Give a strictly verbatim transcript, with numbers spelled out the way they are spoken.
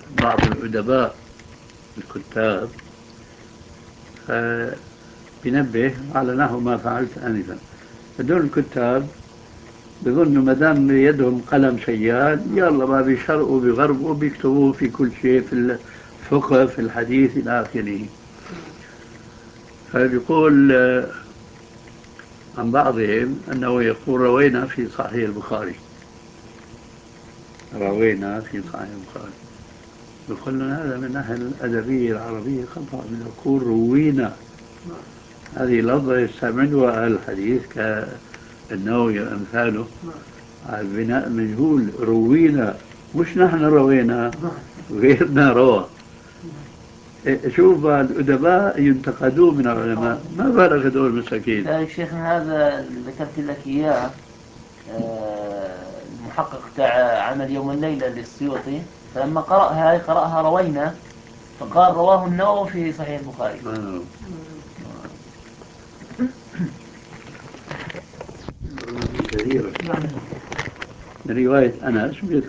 بعض الأدباء الكتاب بينبه على نحو ما فعلت آنفا. هدول الكتاب بظنوا ما دام بيدهم قلم شيال يلا ما بيشرقوا بيغربوا بيكتبوا في كل شيء، في الفقه في الحديث إلى آخره. فبيقول عن بعضهم أنه يقول روينا في صحيح البخاري، روينا في صحيح البخاري. يقول لنا هذا من الناحية الأدبية العربية خطأ، من يقول روينا. هذه لفظة يستعملها أهل الحديث كالنووي وأمثاله على البناء المجهول. روينا، مش نحن روينا، غيرنا روى. شوف الأدباء ينتقدون من العلماء، ما بالك هذول المساكين. يا شيخنا هذا اللي ذكرت لك إياه المحقق تاع عمل يوم الليلة للسيوطي، فلما قرأها قرأها روينا، فقال رواه النووي في صحيح البخاري. آه. كثيرة. رواية أنس